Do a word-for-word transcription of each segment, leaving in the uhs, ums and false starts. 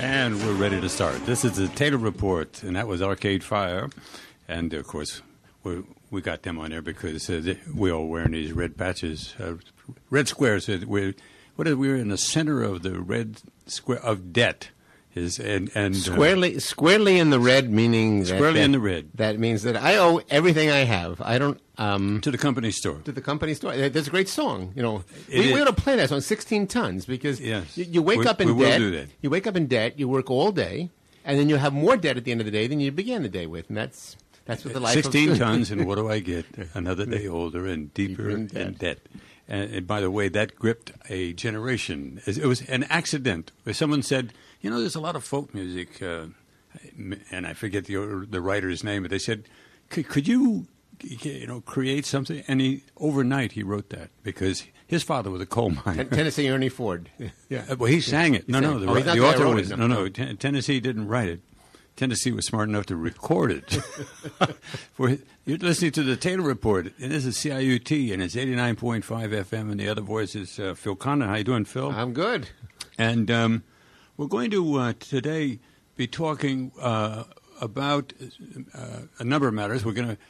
And we're ready to start. This is the Taylor Report, and that was Arcade Fire. And, of course, we we got them on there because uh, they, we all wearing these red patches, uh, red squares. Uh, we're, what is, we're in the center of the red square of debt. Is and, and squarely, uh, squarely in the red, meaning squarely that, that, in the red. That means that I owe everything I have. I don't um, to the company store. To the company store. There's a great song. You know, it we, we ought to play that song, sixteen tons, because yes. you, you wake we, up in we debt. Will do that. You wake up in debt. You work all day, and then you have more debt at the end of the day than you began the day with, and that's that's what the life. Sixteen of tons, and what do I get? Another day older and deeper, deeper in debt. In debt. And, and by the way, that gripped a generation. It was an accident. Someone said, you know, there's a lot of folk music, uh, and I forget the the writer's name, but they said, could, could you, you know, create something? And he overnight he wrote that because his father was a coal miner. Tennessee Ernie Ford. Yeah. Uh, well, he sang it. He no, sang no, the, oh, the author was no, no. T- Tennessee didn't write it. Tennessee was smart enough to record it. For, you're listening to the Taylor Report, and this is C I U T, and it's eighty-nine point five F M, and the other voice is uh, Phil Condon. How you doing, Phil? I'm good. And um, we're going to uh, today be talking uh, about uh, a number of matters. We're going to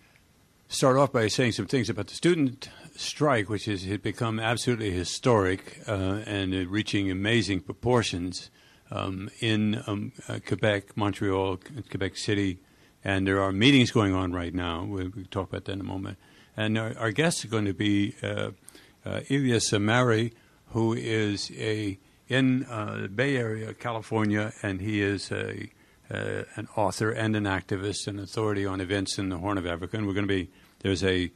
start off by saying some things about the student strike, which has become absolutely historic uh, and uh, reaching amazing proportions. Um, in um, uh, Quebec, Montreal, Quebec City, and there are meetings going on right now. We'll, we'll talk about that in a moment. And our, our guests are going to be uh, uh, Ilya Samari, who is a in uh, the Bay Area, California, and he is a, uh, an author and an activist, an authority on events in the Horn of Africa. And we're going to be there's a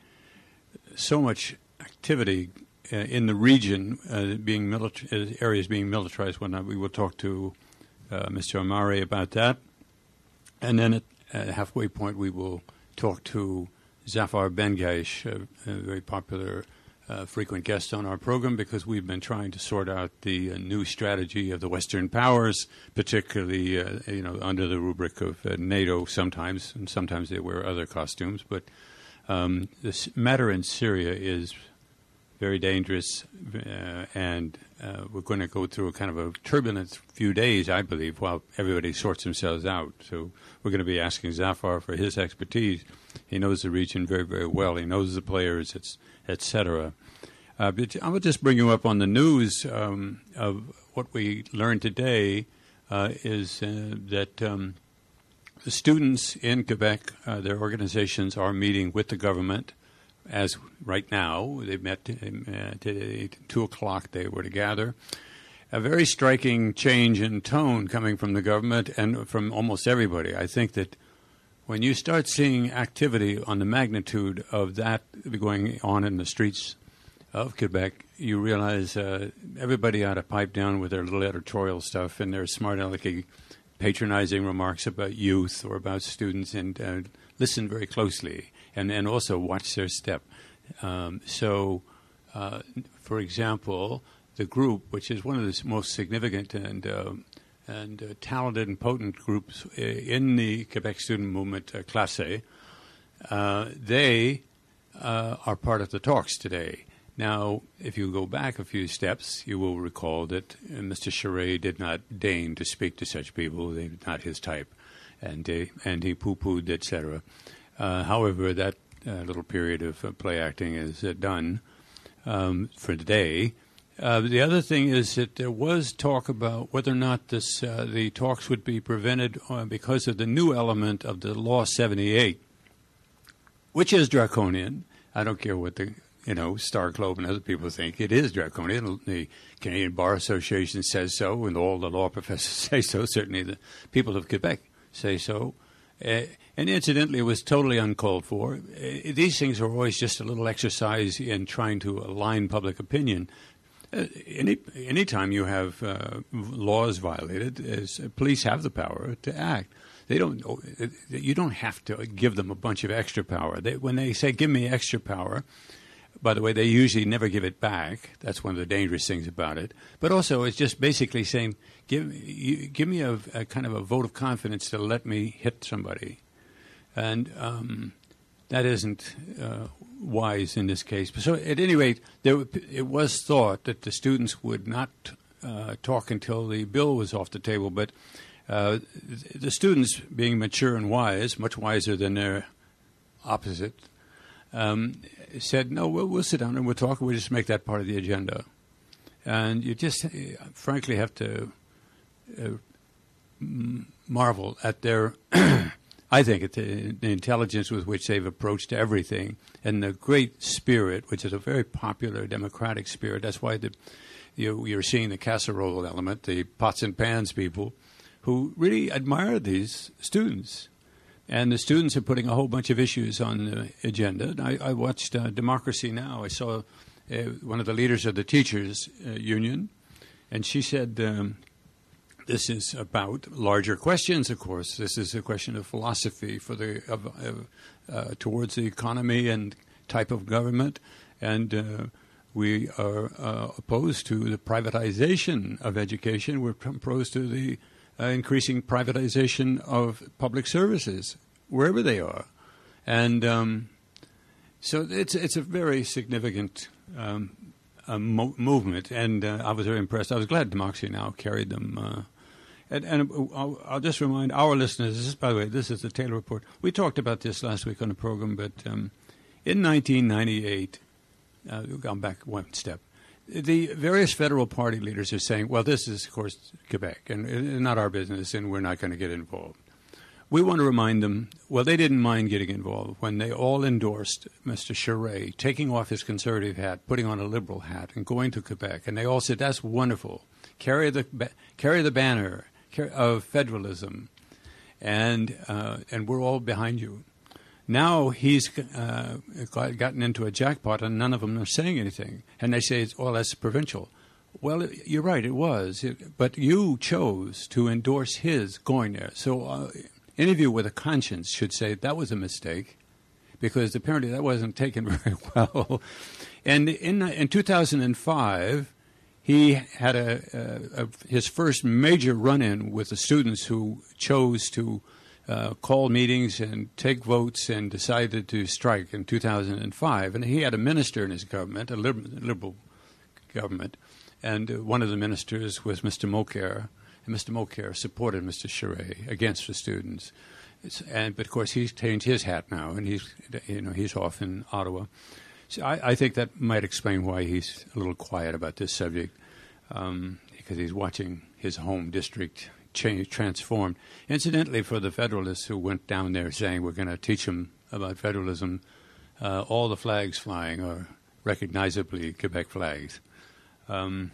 so much activity. Uh, in the region, uh, being milita- uh, areas being militarized, whatnot, we will talk to uh, Mister Amari about that. And then at, at halfway point, we will talk to Zafar Bengaish, uh, a very popular, uh, frequent guest on our program, because we've been trying to sort out the uh, new strategy of the Western powers, particularly, uh, you know, under the rubric of uh, NATO sometimes, and sometimes they wear other costumes. But um, this matter in Syria is very dangerous, uh, and uh, we're going to go through a kind of a turbulent few days, I believe, while everybody sorts themselves out. So we're going to be asking Zafar for his expertise. He knows the region very, very well. He knows the players, et cetera. Uh, but I will just bring you up on the news um, of what we learned today uh, is uh, that um, the students in Quebec, uh, their organizations are meeting with the government. As right now, they met uh, today, two o'clock they were to gather. A very striking change in tone coming from the government and from almost everybody. I think that when you start seeing activity on the magnitude of that going on in the streets of Quebec, you realize uh, everybody ought to pipe down with their little editorial stuff and their smart alecky patronizing remarks about youth or about students, and uh, listen very closely. And, and also watch their step. Um, so, uh, for example, the group, which is one of the most significant and uh, and uh, talented and potent groups in the Quebec student movement, uh, Classe, uh, they uh, are part of the talks today. Now, if you go back a few steps, you will recall that uh, Mister Charest did not deign to speak to such people. They were not his type, and, uh, and he poo-pooed, et cetera. Uh, however, that uh, little period of uh, play acting is uh, done um, for the day. Uh, the other thing is that there was talk about whether or not this uh, the talks would be prevented uh, because of the new element of the Law seventy-eight, which is draconian. I don't care what the you know Star Globe and other people think. It is draconian. The Canadian Bar Association says so, and all the law professors say so. Certainly, the people of Quebec say so. Uh, and incidentally, it was totally uncalled for. Uh, these things are always just a little exercise in trying to align public opinion. Uh, any anytime you have uh, laws violated, as, uh, police have the power to act. They don't. Uh, you don't have to give them a bunch of extra power. They, when they say, "Give me extra power," by the way, they usually never give it back. That's one of the dangerous things about it. But also, it's just basically saying, give, you, give me a, a kind of a vote of confidence to let me hit somebody. And um, that isn't uh, wise in this case. So at any rate, there, it was thought that the students would not uh, talk until the bill was off the table, but uh, the students, being mature and wise, much wiser than their opposite, um, said, no, we'll, we'll sit down and we'll talk, we'll just make that part of the agenda. And you just, uh, frankly, have to uh, m- marvel at their, I think, at the, the intelligence with which they've approached everything and the great spirit, which is a very popular democratic spirit. That's why the, you, you're seeing the casserole element, the pots and pans people, who really admire these students. And the students are putting a whole bunch of issues on the agenda. I, I watched uh, Democracy Now! I saw uh, one of the leaders of the teachers' uh, union, and she said, um, this is about larger questions, of course. This is a question of philosophy for the of, of, uh, towards the economy and type of government. And uh, we are uh, opposed to the privatization of education. We're opposed to the Uh, increasing privatization of public services, wherever they are. And um, so it's it's a very significant um, uh, mo- movement, and uh, I was very impressed. I was glad Democracy Now! Carried them. Uh, and and I'll, I'll just remind our listeners, this is, by the way, this is the Taylor Report. We talked about this last week on the program, but um, in nineteen ninety-eight, uh, we've gone back one step, the various federal party leaders are saying, well, this is, of course, Quebec, and uh, not our business, and we're not going to get involved. We want to remind them, well, they didn't mind getting involved when they all endorsed Mister Charest taking off his conservative hat, putting on a liberal hat, and going to Quebec. And they all said, that's wonderful. Carry the carry the banner of federalism, and uh, and we're all behind you. Now he's uh, gotten into a jackpot, and none of them are saying anything. And they say, oh, that's provincial. Well, you're right, it was. It, but you chose to endorse his going there. So uh, any of you with a conscience should say that was a mistake, because apparently that wasn't taken very well. And in, in two thousand five, he had a, a, a his first major run-in with the students who chose to Uh, call meetings and take votes and decided to strike in two thousand five. And he had a minister in his government, a liberal, liberal government, and uh, one of the ministers was Mister Mulcair. And Mister Mulcair supported Mister Charest against the students. It's, and but of course he's changed his hat now, and he's you know he's off in Ottawa. So I, I think that might explain why he's a little quiet about this subject, um, because he's watching his home district change, transformed. Incidentally, for the Federalists who went down there saying we're going to teach them about federalism, uh, all the flags flying are recognizably Quebec flags. Um,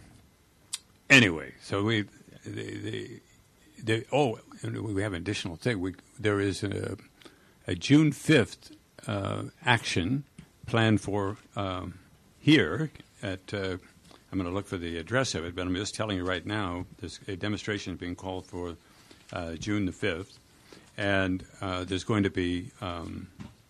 anyway, so we, the, the, the, oh, we have an additional thing. We, there is a, a June fifth uh, action planned for um, here at uh, I'm going to look for the address of it, but I'm just telling you right now, there's a demonstration being called for uh, June the fifth, and uh, there's going to be um,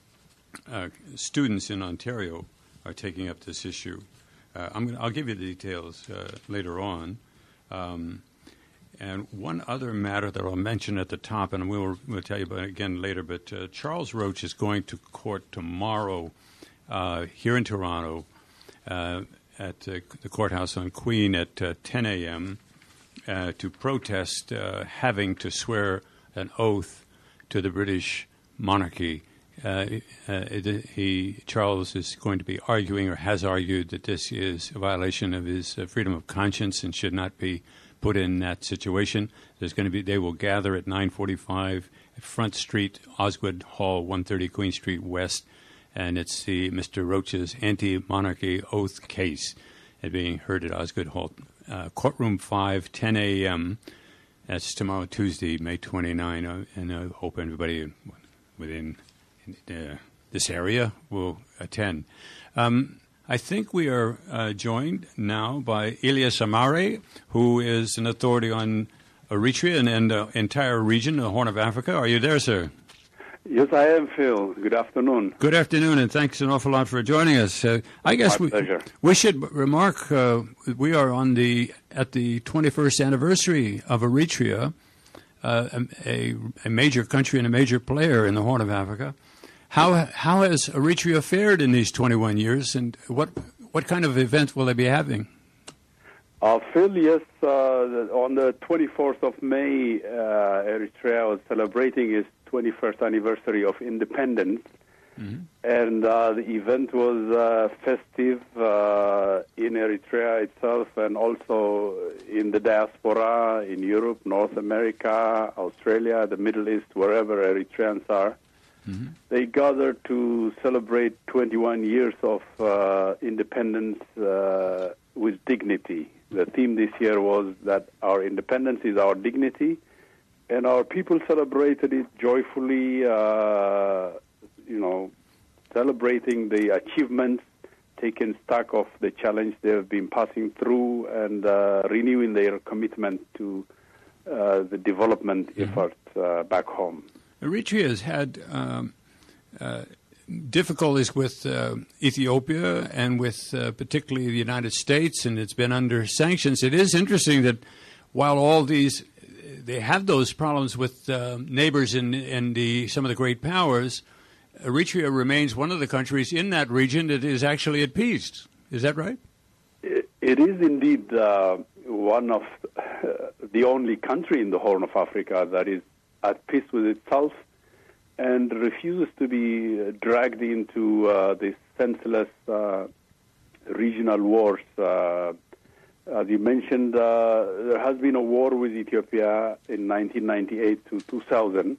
uh, students in Ontario are taking up this issue. Uh, I'm going to, I'll give you the details uh, later on. Um, and one other matter that I'll mention at the top, and we'll, we'll tell you about it again later, but uh, Charles Roach is going to court tomorrow uh, here in Toronto, uh, at uh, the courthouse on Queen at uh, ten a.m. Uh, to protest uh, having to swear an oath to the British monarchy. Uh, uh, he, Charles is going to be arguing or has argued that this is a violation of his uh, freedom of conscience and should not be put in that situation. There's going to be, they will gather at nine forty-five at Front Street, Osgood Hall, one thirty Queen Street West. And it's the Mister Roach's anti-monarchy oath case uh, being heard at Osgood Hall. Uh, courtroom five, ten a.m. That's tomorrow, Tuesday, May twenty-ninth. Uh, and I hope everybody within uh, this area will attend. Um, I think we are uh, joined now by Elias Amare, who is an authority on Eritrea and, and the entire region, the Horn of Africa. Are you there, sir? Yes, I am, Phil. Good afternoon. Good afternoon, and thanks an awful lot for joining us. Uh, I guess My we, pleasure. we should remark uh, we are on the at the twenty-first anniversary of Eritrea, uh, a, a major country and a major player in the Horn of Africa. How how has Eritrea fared in these twenty-one years, and what what kind of event will they be having? Uh, Phil, yes, uh, on the twenty-fourth of May, uh, Eritrea was celebrating its twenty-first anniversary of independence. Mm-hmm. And uh, the event was uh, festive uh, in Eritrea itself and also in the diaspora, in Europe, North America, Australia, the Middle East, wherever Eritreans are. Mm-hmm. They gathered to celebrate twenty-one years of uh, independence uh, with dignity. The theme this year was that our independence is our dignity, and our people celebrated it joyfully, uh, you know, celebrating the achievements, taking stock of the challenge they have been passing through, and uh, renewing their commitment to uh, the development mm-hmm. efforts uh, back home. Eritrea has had um, uh, difficulties with uh, Ethiopia and with uh, particularly the United States, and it's been under sanctions. It is interesting that while all these, they have those problems with uh, neighbors in, in the, some of the great powers, Eritrea remains one of the countries in that region that is actually at peace. Is that right? It, it is indeed uh, one of uh, the only country in the Horn of Africa that is at peace with itself and refuses to be dragged into uh, these senseless uh, regional wars. Uh, as you mentioned, uh, there has been a war with Ethiopia in nineteen ninety-eight to two thousand.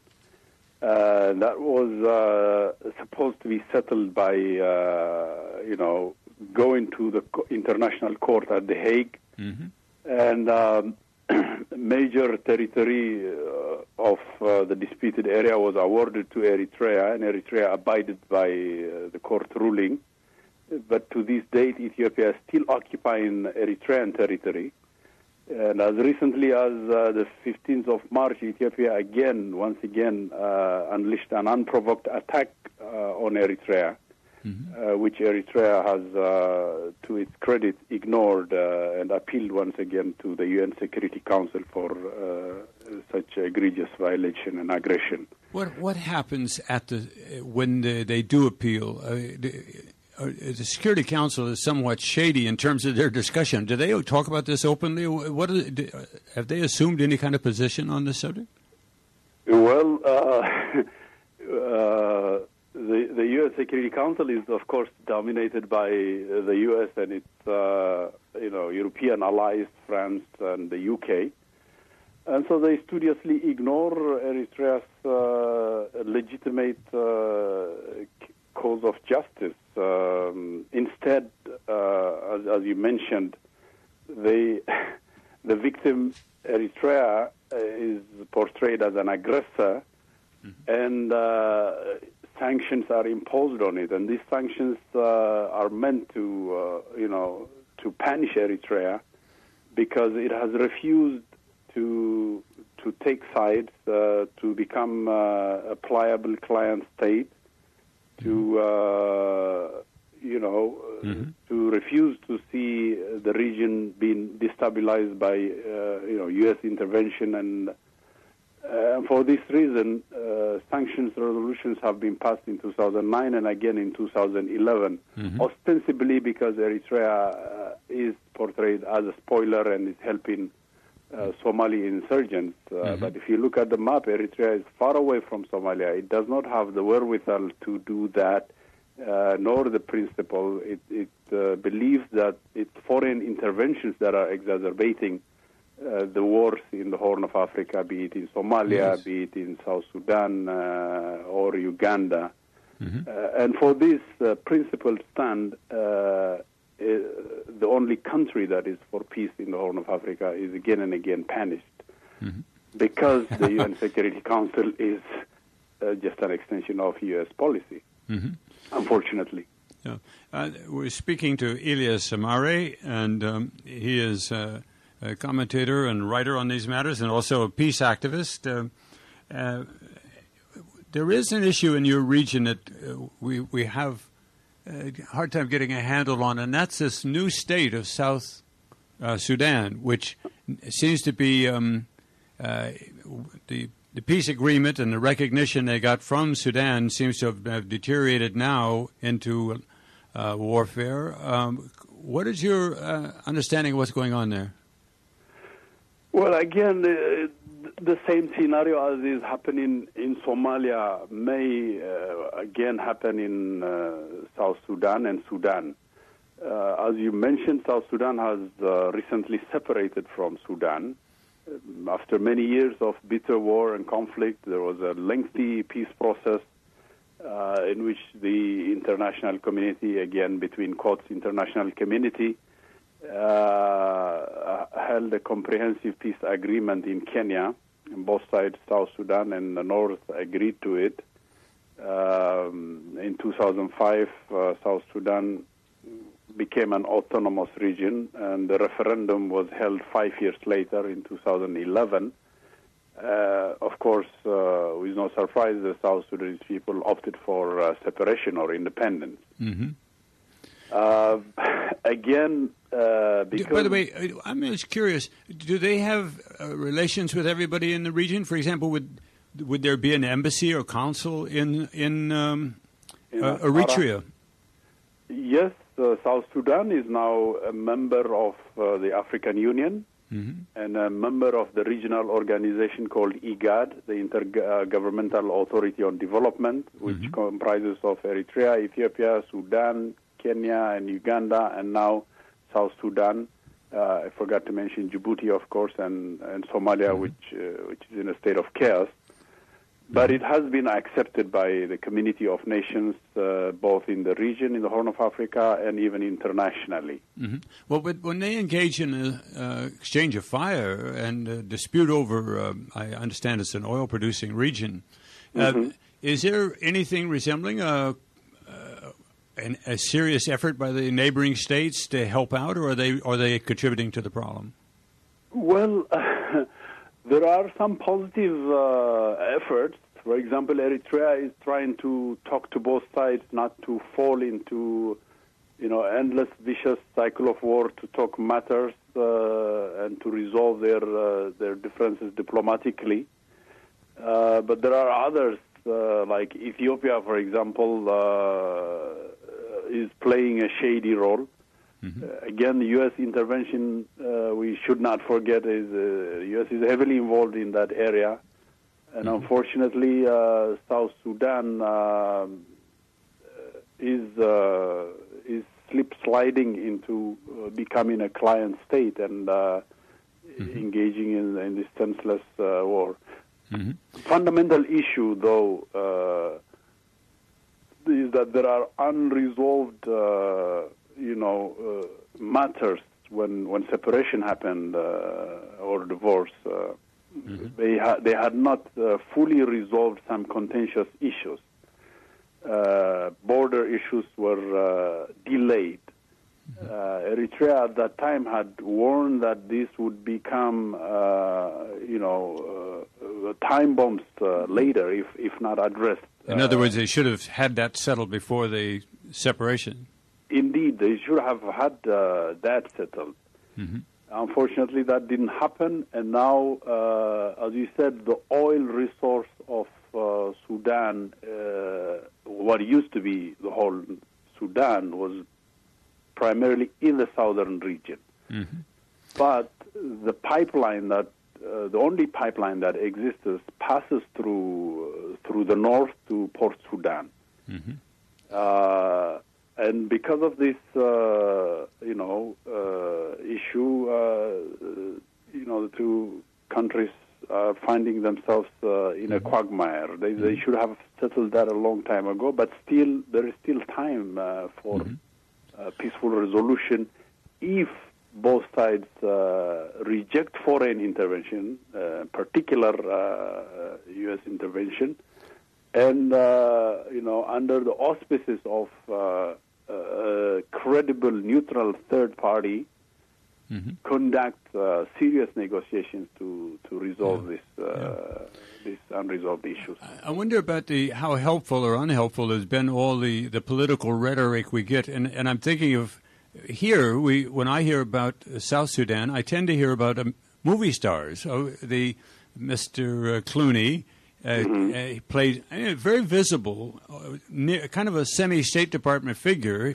Uh, that was uh, supposed to be settled by, uh, you know, going to the international court at The Hague. Mm-hmm. And um, major territory uh, of uh, the disputed area was awarded to Eritrea, and Eritrea abided by uh, the court ruling. But to this date, Ethiopia is still occupying Eritrean territory. And as recently as uh, the fifteenth of March, Ethiopia again, once again, uh, unleashed an unprovoked attack uh, on Eritrea, mm-hmm. uh, which Eritrea has, uh, to its credit, ignored uh, and appealed once again to the U N Security Council for uh, such egregious violation and aggression. What what happens at the when the, they do appeal? Uh, the, uh, the Security Council is somewhat shady in terms of their discussion. Do they talk about this openly? What are, do, have they assumed any kind of position on this subject? Well, uh, uh, the the U N Security Council is, of course, dominated by the U S and its uh, you know European allies, France and the U K. And so they studiously ignore Eritrea's uh, legitimate uh, cause of justice. Um, instead, uh, as, as you mentioned, they, the victim, Eritrea, uh, is portrayed as an aggressor, mm-hmm. and uh, sanctions are imposed on it. And these sanctions uh, are meant to, uh, you know, to punish Eritrea because it has refused to to take sides, uh, to become uh, a pliable client state, to uh, you know, mm-hmm. to refuse to see the region being destabilized by uh, you know U S intervention, and uh, for this reason, uh, sanctions resolutions have been passed in two thousand nine and again in two thousand eleven, mm-hmm. ostensibly because Eritrea uh, is portrayed as a spoiler and is helping Uh, Somali insurgents. Uh, mm-hmm. But if you look at the map, Eritrea is far away from Somalia. It does not have the wherewithal to do that, uh, nor the principle. It, it uh, believes that it's foreign interventions that are exacerbating uh, the wars in the Horn of Africa, be it in Somalia, yes. be it in South Sudan uh, or Uganda. Mm-hmm. Uh, and for this uh, principled stand, uh, the only country that is for peace in the Horn of Africa is again and again punished mm-hmm. because the U N Security Council is uh, just an extension of U S policy, mm-hmm. unfortunately. Yeah. Uh, we're speaking to Elias Amare, and um, he is uh, a commentator and writer on these matters and also a peace activist. Uh, uh, there is an issue in your region that uh, we, we have a hard time getting a handle on, and that's this new state of South uh, Sudan, which seems to be um, uh, the the peace agreement and the recognition they got from Sudan seems to have, have deteriorated now into uh, warfare. Um, what is your uh, understanding of what's going on there? Well, again, uh, the same scenario as is happening in Somalia may uh, again happen in uh, South Sudan and Sudan. Uh, as you mentioned, South Sudan has uh, recently separated from Sudan. Um, after many years of bitter war and conflict, there was a lengthy peace process uh, in which the international community, again, between quotes, international community, uh, held a comprehensive peace agreement in Kenya. And both sides, South Sudan and the North, agreed to it. Um, in two thousand five, uh, South Sudan became an autonomous region, and the referendum was held five years later in two thousand eleven. Uh, of course, uh, with no surprise, the South Sudanese people opted for uh, separation or independence. Mm-hmm. Uh, again, uh, because... By the way, I'm just curious, do they have uh, relations with everybody in the region? For example, would would there be an embassy or consul in, in, um, in uh, Eritrea? Yes, uh, South Sudan is now a member of uh, the African Union, mm-hmm. and a member of the regional organization called IGAD, the Intergovernmental Authority on Development, which mm-hmm. comprises of Eritrea, Ethiopia, Sudan, Kenya, and Uganda, and now South Sudan. Uh, I forgot to mention Djibouti, of course, and, and Somalia, mm-hmm. which uh, which is in a state of chaos. But it has been accepted by the community of nations, uh, both in the region, in the Horn of Africa, and even internationally. Mm-hmm. Well, but when they engage in an uh, exchange of fire and a dispute over, uh, I understand it's an oil-producing region, uh, mm-hmm. is there anything resembling a, uh, an, a serious effort by the neighboring states to help out, or are they are they contributing to the problem? Well, uh, there are some positive uh, efforts. For example, Eritrea is trying to talk to both sides not to fall into, you know, endless vicious cycle of war, to talk matters uh, and to resolve their uh, their differences diplomatically. Uh, but there are others, uh, like Ethiopia, for example, uh, is playing a shady role. Mm-hmm. Uh, again, the U S intervention, uh, we should not forget, is uh, the U S is heavily involved in that area. And mm-hmm. unfortunately, uh, South Sudan uh, is uh, is slip sliding into uh, becoming a client state and uh, mm-hmm. engaging in, in this senseless uh, war. Mm-hmm. Fundamental issue, though, uh, is that there are unresolved, uh, you know, uh, matters when when separation happened uh, or divorce. Uh, Mm-hmm. They, ha- they had not uh, fully resolved some contentious issues. Uh, border issues were uh, delayed. Mm-hmm. Uh, Eritrea at that time had warned that this would become, uh, you know, uh, time bombs uh, later if, if not addressed. In other words, they should have had that settled before the separation. Indeed, they should have had uh, that settled. Mm-hmm. Unfortunately, that didn't happen, and now, uh, as you said, the oil resource of uh, Sudan, uh, what used to be the whole Sudan, was primarily in the southern region. Mm-hmm. But the pipeline that, uh, the only pipeline that exists passes through uh, through the north to Port Sudan. Mm-hmm. Uh, And because of this, uh, you know, uh, issue, uh, you know, the two countries are finding themselves uh, in a quagmire. They, they should have settled that a long time ago, but still, there is still time uh, for mm-hmm. uh, peaceful resolution if both sides uh, reject foreign intervention, uh, particular uh, U S intervention, and, uh, you know, under the auspices of uh, a credible, neutral third party, mm-hmm. conduct uh, serious negotiations to, to resolve yeah. this uh, yeah. these unresolved issues. I wonder about the how helpful or unhelpful has been all the, the political rhetoric we get. And, and I'm thinking of here, we when I hear about South Sudan, I tend to hear about um, movie stars. Oh, the Mister Clooney. Uh, mm-hmm. uh, he played a very visible, uh, near, kind of a semi-State Department figure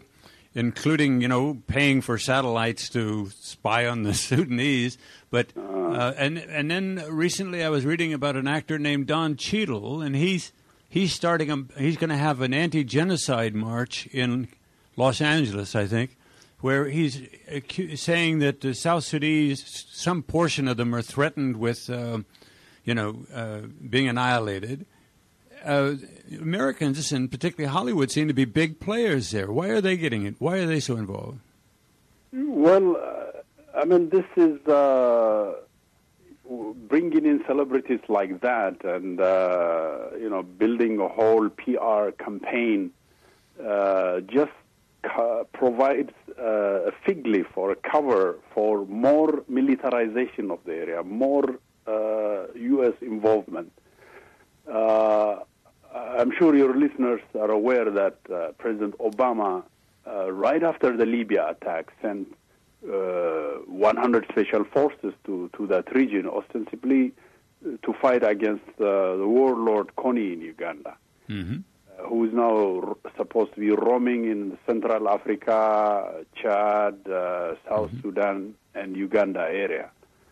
including, you know, paying for satellites to spy on the Sudanese. But uh, and and then recently I was reading about an actor named Don Cheadle, and he's he's starting a, he's going to have an anti-genocide march in Los Angeles, I think, where he's acu- saying that the South Sudanese, some portion of them are threatened with, uh, you know, uh, being annihilated. Uh, Americans, and particularly Hollywood, seem to be big players there. Why are they getting it? Why are they so involved? Well, uh, I mean, this is uh, bringing in celebrities like that and, uh, you know, building a whole P R campaign uh, just ca- provides uh, a fig leaf or a cover for more militarization of the area, more uh, U S involvement. Uh, I'm sure your listeners are aware that uh, President Obama, uh, right after the Libya attack, sent uh, one hundred special forces to, to that region, ostensibly to fight against uh, the warlord Kony in Uganda, mm-hmm. uh, who is now r- supposed to be roaming in Central Africa, Chad, uh, South mm-hmm. Sudan, and Uganda area.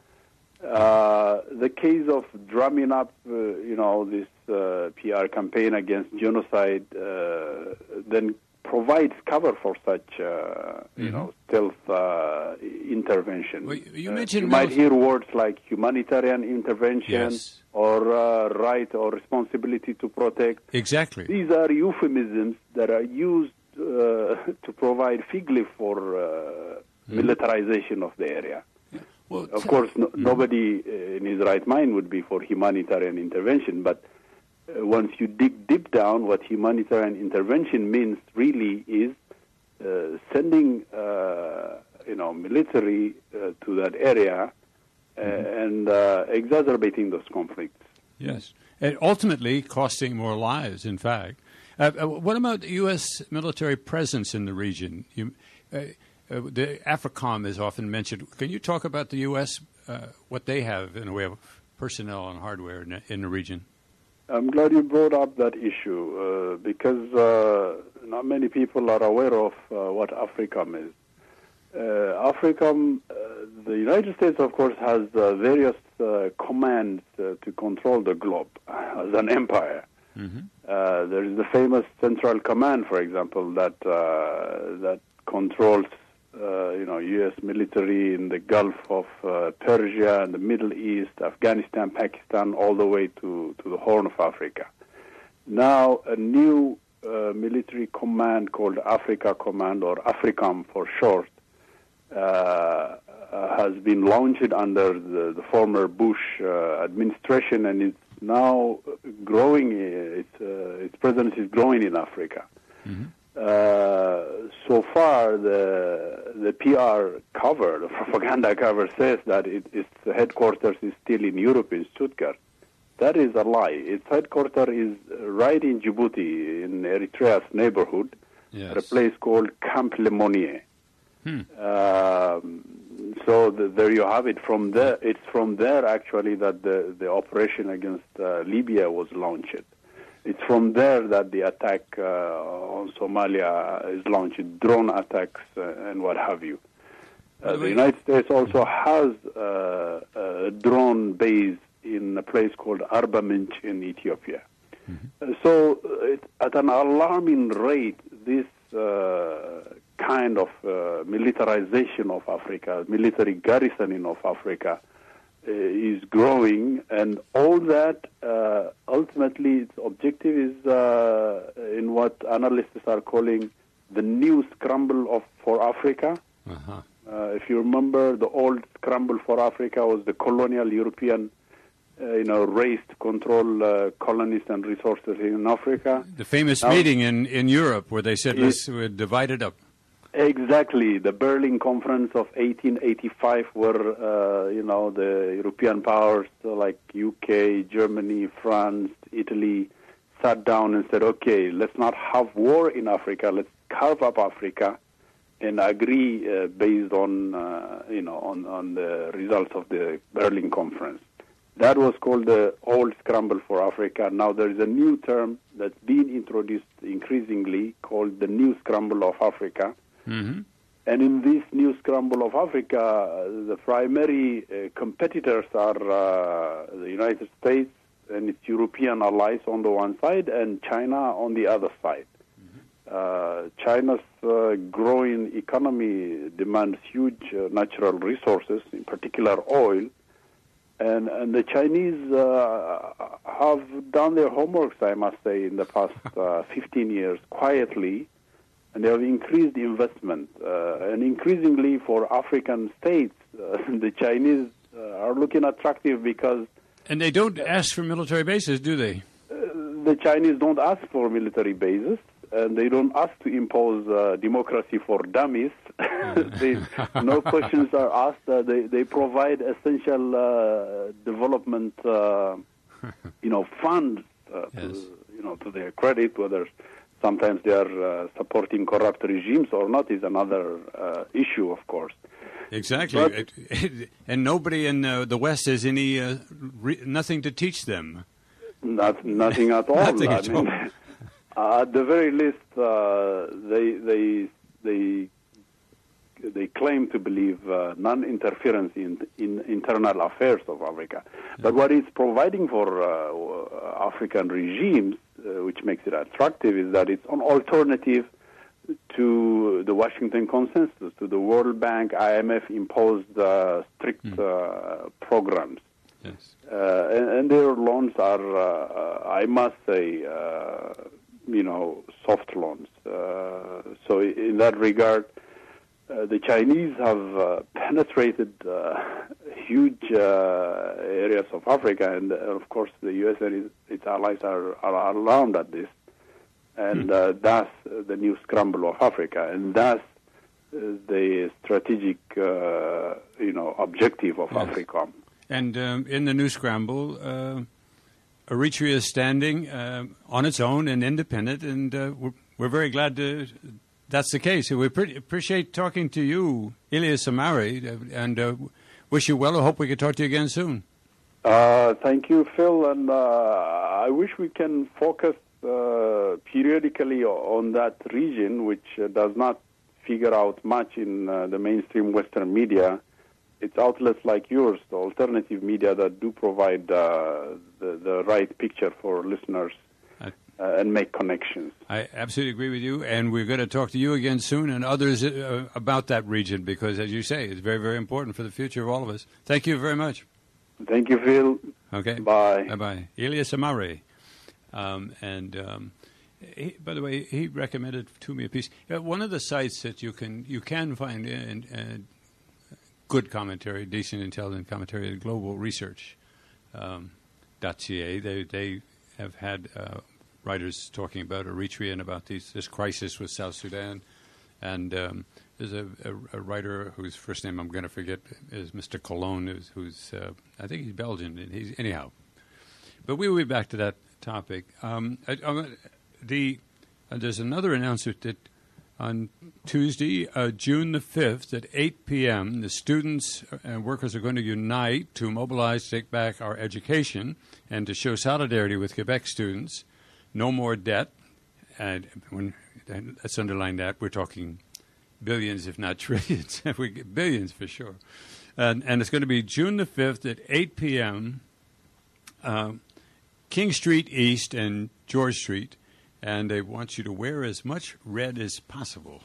Uh, the case of drumming up, uh, you know, this uh, P R campaign against genocide uh, then provides cover for such, uh, mm-hmm. you know, stealth uh, intervention. Well, you uh, mentioned you might hear words like humanitarian intervention yes. or uh, right or responsibility to protect. Exactly. These are euphemisms that are used uh, to provide fig leaf for uh, mm-hmm. militarization of the area. Well, of course, no, nobody uh, in his right mind would be for humanitarian intervention, but uh, once you dig deep down, what humanitarian intervention means really is uh, sending, uh, you know, military uh, to that area uh, mm-hmm. and uh, exacerbating those conflicts. Yes, and ultimately costing more lives, in fact. Uh, uh, what about the U S military presence in the region? You, uh, Uh, the AFRICOM is often mentioned. Can you talk about the U S, uh, what they have in the way of personnel and hardware in, in the region? I'm glad you brought up that issue uh, because uh, not many people are aware of uh, what AFRICOM is. Uh, AFRICOM, uh, the United States, of course, has uh, various uh, commands uh, to control the globe as an empire. Mm-hmm. Uh, there is the famous Central Command, for example, that uh, that controls Uh, you know, U S military in the Gulf of uh, Persia and the Middle East, Afghanistan, Pakistan, all the way to, to the Horn of Africa. Now, a new uh, military command called Africa Command, or AFRICOM for short, uh, uh, has been launched under the, the former Bush uh, administration, and it's now growing. Its, uh, its presence is growing in Africa. Mm-hmm. Uh, so far, the the P R cover, the propaganda cover, says that it, its headquarters is still in Europe, in Stuttgart. That is a lie. Its headquarters is right in Djibouti, in Eritrea's neighborhood, yes. at a place called Camp Lemonnier. Hmm. Um, so the, there you have it. From there, it's from there actually that the the operation against uh, Libya was launched. It's from there that the attack uh, on Somalia is launched, drone attacks uh, and what have you. Uh, the United States also has uh, a drone base in a place called Arba Minch in Ethiopia. Mm-hmm. Uh, so it, at an alarming rate, this uh, kind of uh, militarization of Africa, military garrisoning of Africa, Uh, is growing, and all that uh, ultimately its objective is uh, in what analysts are calling the new scramble of for Africa. Uh-huh. Uh, if you remember, the old scramble for Africa was the colonial European, uh, you know, race to control uh, colonies and resources in Africa. The famous now, meeting in, in Europe where they said let's uh, divide it up. Exactly, the Berlin Conference of eighteen eighty-five, where uh, you know the European powers like U K, Germany, France, Italy sat down and said, "Okay, let's not have war in Africa. Let's carve up Africa and agree uh, based on uh, you know on, on the results of the Berlin Conference." That was called the old scramble for Africa. Now there is a new term that's being introduced increasingly called the new scramble of Africa. Mm-hmm. And in this new scramble of Africa, uh, the primary uh, competitors are uh, the United States and its European allies on the one side, and China on the other side. Mm-hmm. Uh, China's uh, growing economy demands huge uh, natural resources, in particular oil, and, and the Chinese uh, have done their homeworks, I must say, in the past uh, fifteen years, quietly, and they have increased investment. Uh, and increasingly for African states, uh, the Chinese uh, are looking attractive because... And they don't ask for military bases, do they? Uh, the Chinese don't ask for military bases, and they don't ask to impose uh, democracy for dummies. they, no questions are asked. Uh, they, they provide essential uh, development, uh, you know, funds uh, yes. to, you know, to their credit, whether sometimes they are uh, supporting corrupt regimes or not is another uh, issue, of course. Exactly. But, it, it, and nobody in uh, the West has any, uh, re- nothing to teach them. Not, nothing at all. Nothing I at mean, uh, at the very least, uh, they, they, they, they claim to believe uh, non-interference in, in internal affairs of Africa. Yeah. But what it's providing for uh, African regimes, uh, which makes it attractive, is that it's an alternative to the Washington Consensus, to the World Bank, I M F imposed uh, strict mm. uh, programs. Yes. Uh, and, and their loans are, uh, I must say, uh, you know, soft loans. Uh, so in that regard, uh, the Chinese have uh, penetrated uh, huge uh, areas of Africa, and uh, of course the U S and its allies are, are alarmed at this. And uh, that's uh, the new scramble of Africa, and that's uh, the strategic, uh, you know, objective of yes. Africa. And um, in the new scramble, uh, Eritrea is standing uh, on its own and independent, and uh, we're, we're very glad to, that's the case. We pre- appreciate talking to you, Ilyas Amari, and uh, wish you well. I hope we can talk to you again soon. Uh, thank you, Phil, and uh, I wish we can focus Uh, periodically on that region, which uh, does not figure out much in uh, the mainstream Western media. It's outlets like yours, the alternative media, that do provide uh, the, the right picture for listeners uh, and make connections. I absolutely agree with you, and we're going to talk to you again soon and others uh, about that region because, as you say, it's very, very important for the future of all of us. Thank you very much. Thank you, Phil. Okay. Bye. Bye-bye. Ilyas Amari. Um, and um, he, by the way, he recommended to me a piece. Uh, one of the sites that you can you can find in, in good commentary, decent, intelligent commentary, global research um, .ca. They they have had uh, writers talking about Eritrea and about these, this crisis with South Sudan. And um, there's a, a, a writer whose first name I'm going to forget is Mister Cologne, who's, who's uh, I think he's Belgian. And he's anyhow. But we will be back to that topic. Um, I, I, the uh, there's another announcement that on Tuesday, uh, June the fifth, at eight p.m., the students and workers are going to unite to mobilize to take back our education and to show solidarity with Quebec students. No more debt. And when let's underline that, we're talking billions, if not trillions. we get billions for sure. And, and it's going to be June the fifth at eight p.m., uh, King Street East and George Street, and they want you to wear as much red as possible.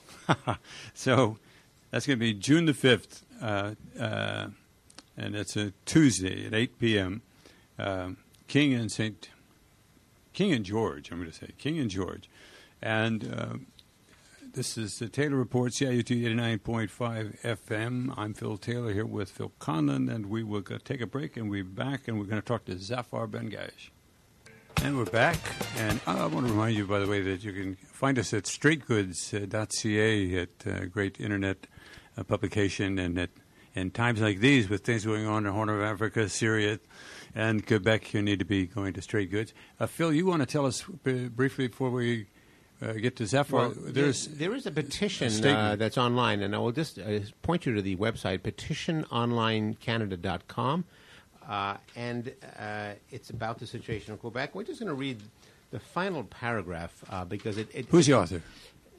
So that's going to be June the fifth, uh, uh, and it's a Tuesday at eight p.m. Uh, King and Saint King and George, I'm going to say King and George, and uh, this is the Taylor Report, C I U T eighty-nine point five F M. I'm Phil Taylor here with Phil Conlon, and we will go take a break, and we're back, and we're going to talk to Zafar Ben-Gash. And we're back, and I want to remind you, by the way, that you can find us at straight goods dot c a, at a great internet uh, publication, and at in times like these, with things going on in the Horn of Africa, Syria, and Quebec, you need to be going to Straight Goods. Uh, Phil, you want to tell us b- briefly before we uh, get to Zafar? Well, There's there, there is a petition a uh, that's online, and I will just uh, point you to the website, petition online canada dot com. Uh, and uh, it's about the situation in Quebec. We're just going to read the final paragraph uh, because it, it... Who's the author?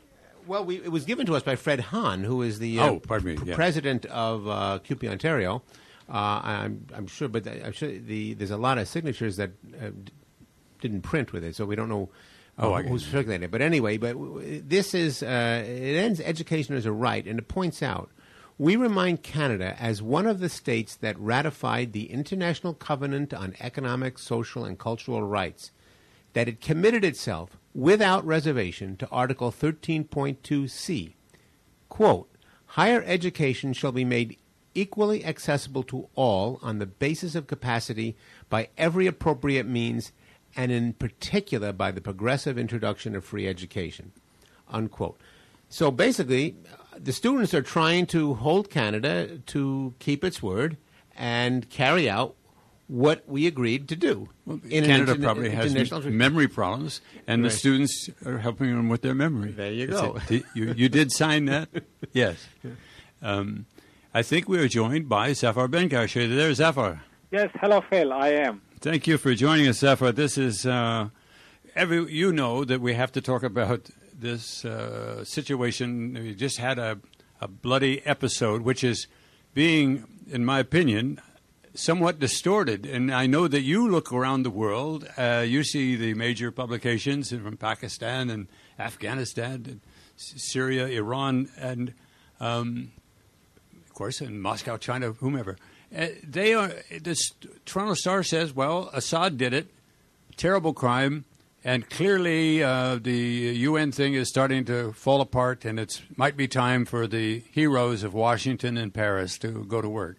Well, we, it was given to us by Fred Hahn, who is the uh, oh, pardon me, p- yeah. president of uh, C U P E Ontario. Uh, I'm, I'm sure, but I'm sure the, there's a lot of signatures that uh, d- didn't print with it, so we don't know uh, Oh, I who's get circulating it. But anyway, but w- this is uh, it ends education as a right, and it points out we remind Canada as one of the states that ratified the International Covenant on Economic, Social, and Cultural Rights, that it committed itself without reservation to Article thirteen point two C. Quote, higher education shall be made equally accessible to all on the basis of capacity by every appropriate means, and in particular by the progressive introduction of free education, unquote. So basically, the students are trying to hold Canada to keep its word and carry out what we agreed to do. Well, in Canada an interna- probably has international m- memory problems, and Right. the students are helping them with their memory. There you That's go. it. Did- You, you did sign that? Yes. Um, I think we are joined by Zafar Benkash. Are you there, Zafar? Yes, hello, Phil. I am. Thank you for joining us, Zafar. This is uh, every. You know that we have to talk about this uh, situation. We just had a, a bloody episode, which is being, in my opinion, somewhat distorted. And I know that you look around the world. Uh, you see the major publications from Pakistan and Afghanistan, and S- Syria, Iran, and um, of course in Moscow, China, whomever. Uh, they are. This Toronto Star says, "Well, Assad did it. Terrible crime." And clearly, uh, the U N thing is starting to fall apart, and it might be time for the heroes of Washington and Paris to go to work.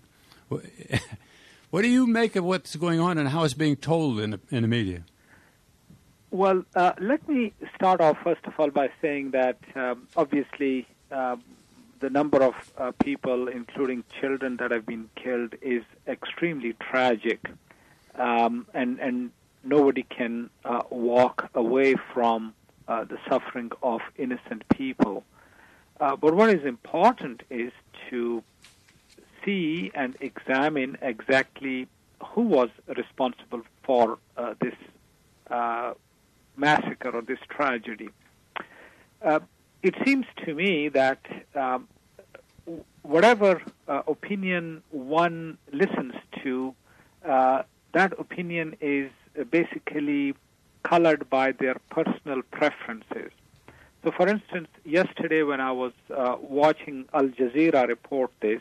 What do you make of what's going on and how it's being told in the, in the media? Well, uh, let me start off, first of all, by saying that um, obviously uh, the number of uh, people, including children, that have been killed is extremely tragic. Um, and, and nobody can uh, walk away from uh, the suffering of innocent people. Uh, but what is important is to see and examine exactly who was responsible for uh, this uh, massacre or this tragedy. Uh, it seems to me that um, whatever uh, opinion one listens to, uh, that opinion is basically colored by their personal preferences. So, for instance, yesterday when I was uh, watching Al Jazeera report this,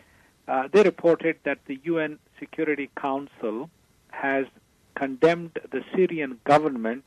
uh, they reported that the U N Security Council has condemned the Syrian government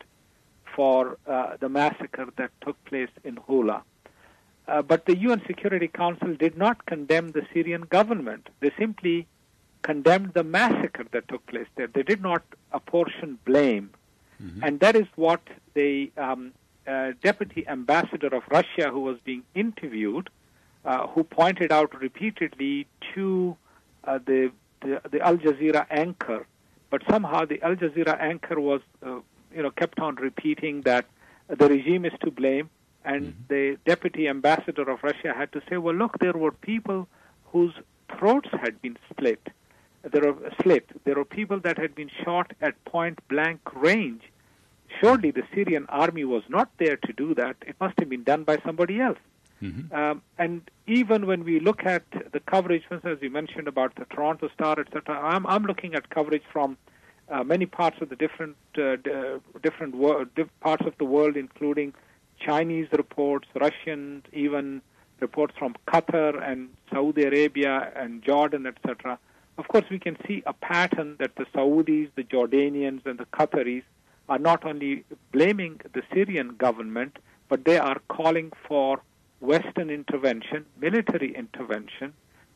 for uh, the massacre that took place in Hula. Uh, but the U N Security Council did not condemn the Syrian government. They simply condemned the massacre that took place there. They did not apportion blame. Mm-hmm. And that is what the um, uh, deputy ambassador of Russia, who was being interviewed, uh, who pointed out repeatedly to uh, the, the the Al Jazeera anchor, but somehow the Al Jazeera anchor was, uh, you know, kept on repeating that the regime is to blame, and mm-hmm. the deputy ambassador of Russia had to say, well, look, there were people whose throats had been split. There were slit. There were people that had been shot at point-blank range. Surely the Syrian army was not there to do that. It must have been done by somebody else. Mm-hmm. Um, and even when we look at the coverage, for instance, as you mentioned about the Toronto Star, et cetera, I'm, I'm looking at coverage from uh, many parts of the different uh, d- different wor- diff- parts of the world, including Chinese reports, Russian, even reports from Qatar and Saudi Arabia and Jordan, et cetera. Of course, we can see a pattern that the Saudis, the Jordanians, and the Qataris are not only blaming the Syrian government, but they are calling for Western intervention, military intervention,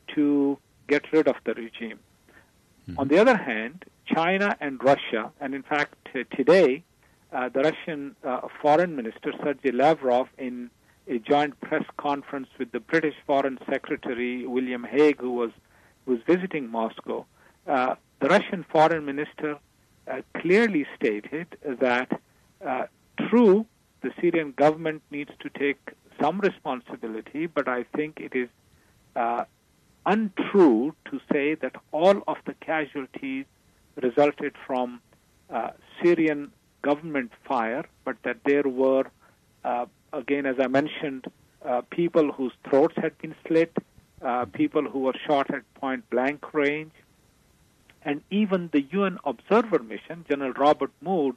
to get rid of the regime. Mm-hmm. On the other hand, China and Russia, and in fact t- today, uh, the Russian uh, Foreign Minister, Sergei Lavrov, in a joint press conference with the British Foreign Secretary, William Hague, who was was visiting Moscow, uh, the Russian foreign minister uh, clearly stated that, uh, true, the Syrian government needs to take some responsibility, but I think it is uh, untrue to say that all of the casualties resulted from uh, Syrian government fire, but that there were, uh, again, as I mentioned, uh, people whose throats had been slit, uh, people who were shot at point-blank range, and even the U N observer mission, General Robert Mood,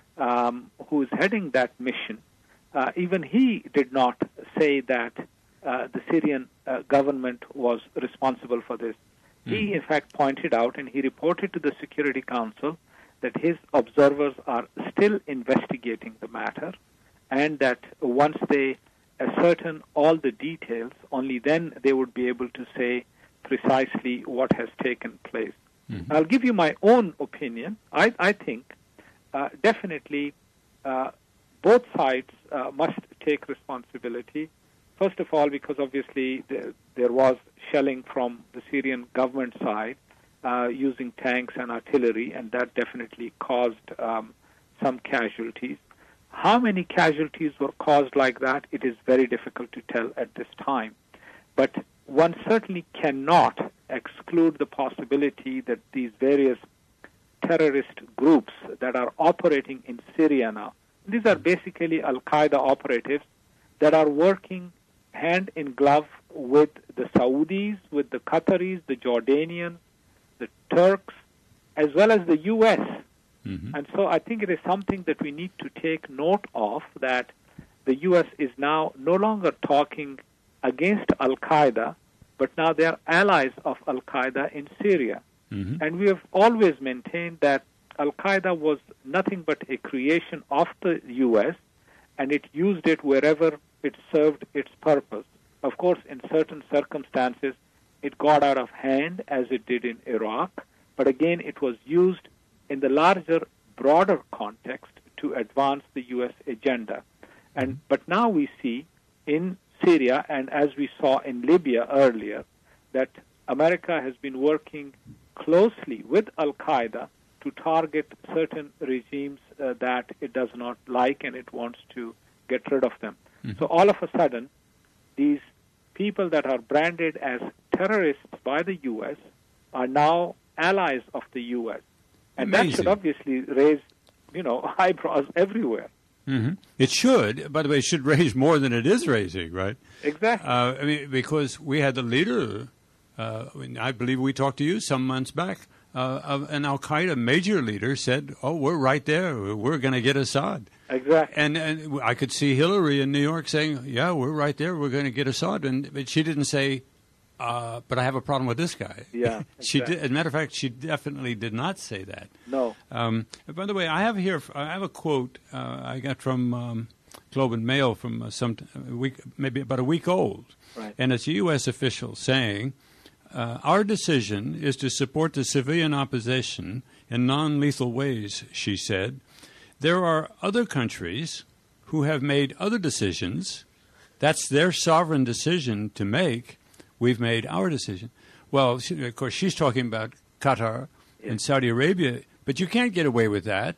um, who is heading that mission, uh, even he did not say that uh, the Syrian uh, government was responsible for this. Mm. He, in fact, pointed out, and he reported to the Security Council, that his observers are still investigating the matter, and that once they ascertain all the details, only then they would be able to say precisely what has taken place. Mm-hmm. I'll give you my own opinion. I, I think uh, definitely uh, both sides uh, must take responsibility. First of all, because obviously there, there was shelling from the Syrian government side uh, using tanks and artillery, and that definitely caused um, some casualties. How many casualties were caused like that, it is very difficult to tell at this time. But one certainly cannot exclude the possibility that these various terrorist groups that are operating in Syria now, these are basically Al-Qaeda operatives that are working hand in glove with the Saudis, with the Qataris, the Jordanians, the Turks, as well as the U S Mm-hmm. And so I think it is something that we need to take note of, that the U S is now no longer talking against Al-Qaeda, but now they are allies of Al-Qaeda in Syria. Mm-hmm. And we have always maintained that Al-Qaeda was nothing but a creation of the U S, and it used it wherever it served its purpose. Of course, in certain circumstances, it got out of hand, as it did in Iraq, but again, it was used in the larger, broader context to advance the U S agenda. And but now we see in Syria, and as we saw in Libya earlier, that America has been working closely with Al-Qaeda to target certain regimes uh, that it does not like, and it wants to get rid of them. Mm-hmm. So all of a sudden, these people that are branded as terrorists by the U S are now allies of the U S. And Amazing. That should obviously raise, you know, eyebrows everywhere. Mm-hmm. It should. By the way, it should raise more than it is raising, right? Exactly. Uh, I mean, because we had the leader, uh, I, mean, I believe we talked to you some months back, uh, of an Al-Qaeda major leader said, oh, we're right there. We're going to get Assad. Exactly. And, and I could see Hillary in New York saying, yeah, we're right there. We're going to get Assad. And, but she didn't say, Uh, but I have a problem with this guy. Yeah, she exactly. did, as a matter of fact, she definitely did not say that. No. Um, by the way, I have here. I have a quote uh, I got from um, Globe and Mail from uh, some a week, maybe about a week old, right. And it's a U S official saying, uh, "Our decision is to support the civilian opposition in non-lethal ways," she said. "There are other countries who have made other decisions. That's their sovereign decision to make. We've made our decision." Well, she, of course, she's talking about Qatar yes. and Saudi Arabia, but you can't get away with that.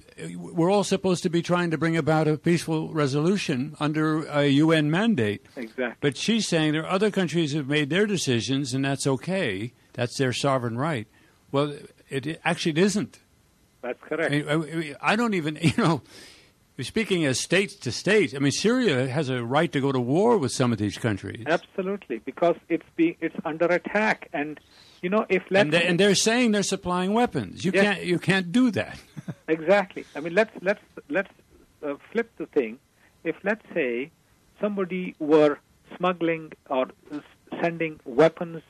We're all supposed to be trying to bring about a peaceful resolution under a U N mandate. Exactly. But she's saying there are other countries who have made their decisions, and that's okay. That's their sovereign right. Well, it, it actually it isn't. That's correct. I, I, I don't even, you know... Speaking as state to state, I mean, Syria has a right to go to war with some of these countries. Absolutely, because it's be, it's under attack, and you know if let's and, they, and they're saying they're supplying weapons. You yes. can't you can't do that. Exactly. I mean, let's let's let's uh, flip the thing. If let's say somebody were smuggling or sending weapons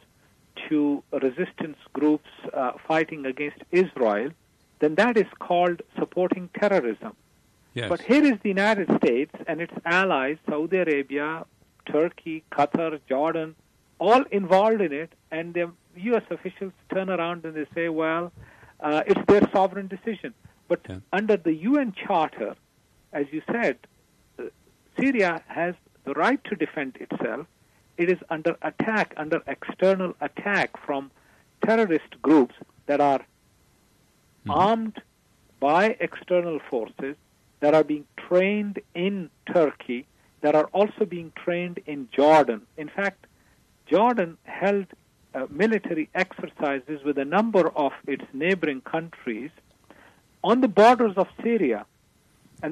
to resistance groups uh, fighting against Israel, then that is called supporting terrorism. Yes. But here is the United States and its allies, Saudi Arabia, Turkey, Qatar, Jordan, all involved in it, and the U S officials turn around and they say, well, uh, it's their sovereign decision. But yeah. under the U N Charter, as you said, uh, Syria has the right to defend itself. It is under attack, under external attack from terrorist groups that are mm-hmm. armed by external forces, that are being trained in Turkey, that are also being trained in Jordan. In fact, Jordan held uh, military exercises with a number of its neighboring countries on the borders of Syria. And there are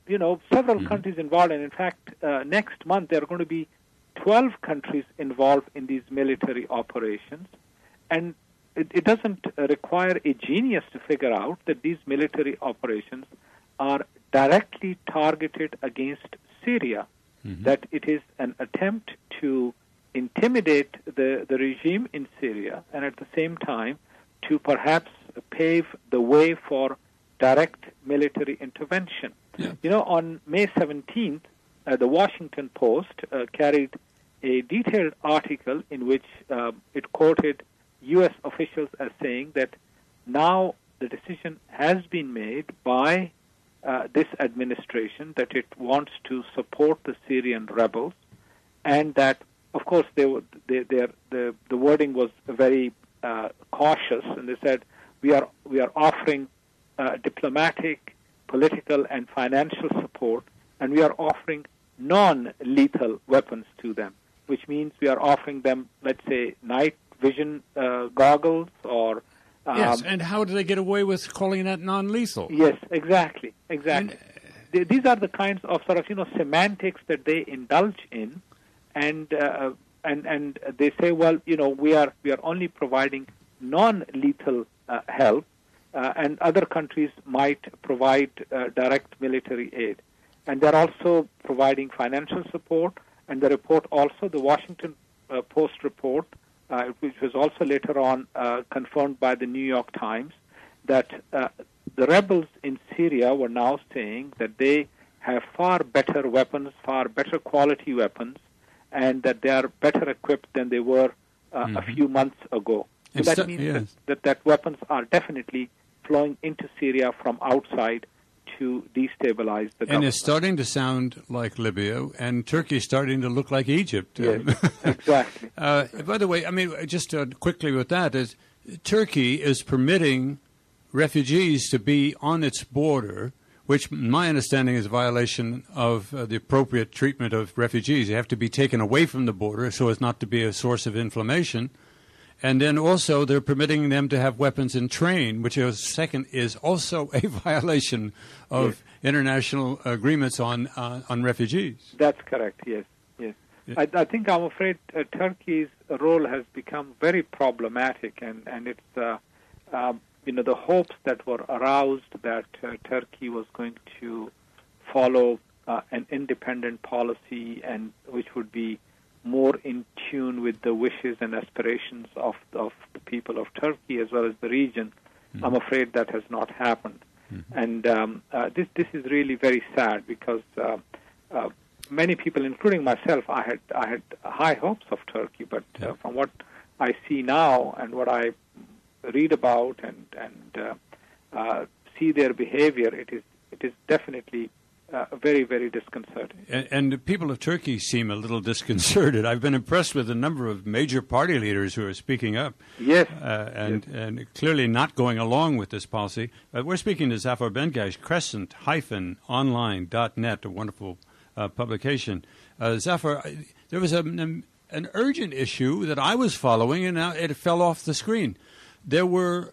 you know, several Mm-hmm. countries involved. And in fact, uh, next month there are going to be twelve countries involved in these military operations. And it, it doesn't require a genius to figure out that these military operations are directly targeted against Syria, Mm-hmm. that it is an attempt to intimidate the, the regime in Syria and at the same time to perhaps pave the way for direct military intervention. Yeah. You know, on May seventeenth, uh, the Washington Post uh, carried a detailed article in which uh, it quoted U S officials as saying that now the decision has been made by uh, this administration that it wants to support the Syrian rebels, and that, of course, they were, they, they, the, the wording was very uh, cautious, and they said, we are, we are offering uh, diplomatic, political, and financial support, and we are offering non-lethal weapons to them, which means we are offering them, let's say, night vision uh, goggles or... Um, Yes, and how do they get away with calling that non-lethal? Yes, exactly, exactly. They, these are the kinds of sort of, you know, semantics that they indulge in, and uh, and and they say, well, you know, we are we are only providing non-lethal uh, help, uh, and other countries might provide uh, direct military aid, and they're also providing financial support. And the report also, the Washington uh, Post report, uh, which was also later on uh, confirmed by the New York Times, that uh, the rebels in Syria were now saying that they have far better weapons, far better quality weapons, and that they are better equipped than they were uh, mm-hmm. a few months ago. So and that stu- means yes. that, that, that weapons are definitely flowing into Syria from outside to destabilize the government. And it's starting to sound like Libya, and Turkey is starting to look like Egypt. Yes, exactly. Uh, by the way, I mean, just uh, quickly with that, is Turkey is permitting refugees to be on its border, which my understanding is a violation of uh, the appropriate treatment of refugees. They have to be taken away from the border so as not to be a source of inflammation. And then also they're permitting them to have weapons and train, which is second is also a violation of yes. international agreements on uh, on refugees. That's correct. Yes, yes. Yeah. I, I think I'm afraid uh, Turkey's role has become very problematic, and and it's uh, uh, you know the hopes that were aroused that uh, Turkey was going to follow uh, an independent policy and which would be more in tune with the wishes and aspirations of of the people of Turkey as well as the region. Mm-hmm. I'm afraid that has not happened, mm-hmm. and um, uh, this this is really very sad because uh, uh, many people, including myself, I had I had high hopes of Turkey, but uh, from what I see now and what I read about and and uh, uh, see their behavior, it is it is definitely Uh, very, very disconcerting. And, and the people of Turkey seem a little disconcerted. I've been impressed with a number of major party leaders who are speaking up. Yes. Uh, and, yes. and clearly not going along with this policy. Uh, we're speaking to Zafar Bengash, crescent dash online dot net, a wonderful uh, publication. Uh, Zafar, there was a, an, an urgent issue that I was following, and now it fell off the screen. There were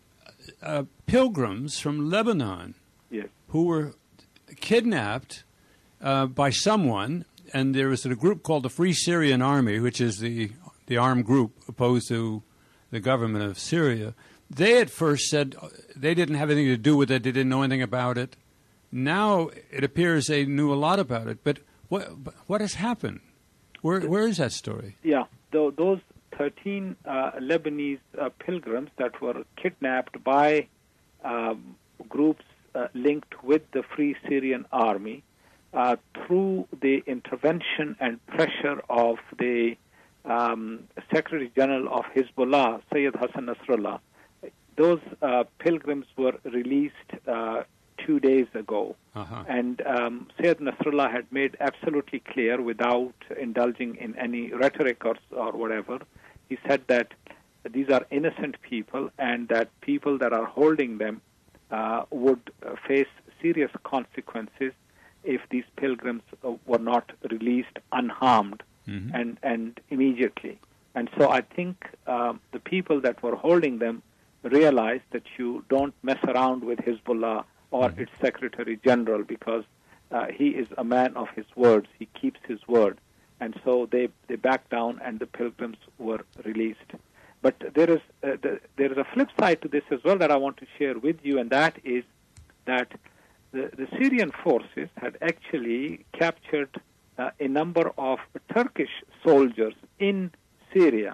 uh, pilgrims from Lebanon yes. who were kidnapped uh, by someone, and there was a group called the Free Syrian Army, which is the the armed group opposed to the government of Syria. They at first said they didn't have anything to do with it, they didn't know anything about it. Now it appears they knew a lot about it. But what what has happened? Where where is that story? Yeah, the, those thirteen uh, Lebanese uh, pilgrims that were kidnapped by um, groups Uh, linked with the Free Syrian Army uh, through the intervention and pressure of the um, Secretary General of Hezbollah, Sayyid Hassan Nasrallah. Those uh, pilgrims were released uh, two days ago. Uh-huh. And um, Sayyid Nasrallah had made absolutely clear, without indulging in any rhetoric or, or whatever, he said that these are innocent people and that people that are holding them Uh, would uh, face serious consequences if these pilgrims uh, were not released unharmed mm-hmm. and, and immediately. And so I think uh, the people that were holding them realized that you don't mess around with Hezbollah or mm-hmm. its Secretary General because uh, he is a man of his words. He keeps his word. And so they, they backed down, and the pilgrims were released. But there is uh, the, there is a flip side to this as well that I want to share with you, and that is that the, the Syrian forces had actually captured uh, a number of Turkish soldiers in Syria.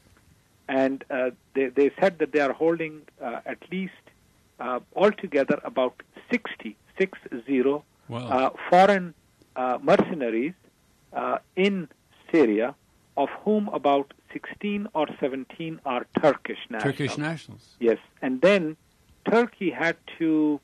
And uh, they, they said that they are holding uh, at least uh, altogether about sixty, six zero, wow. uh, foreign uh, mercenaries uh, in Syria, of whom about sixteen or seventeen are Turkish nationals. Turkish nationals. Yes. And then Turkey had to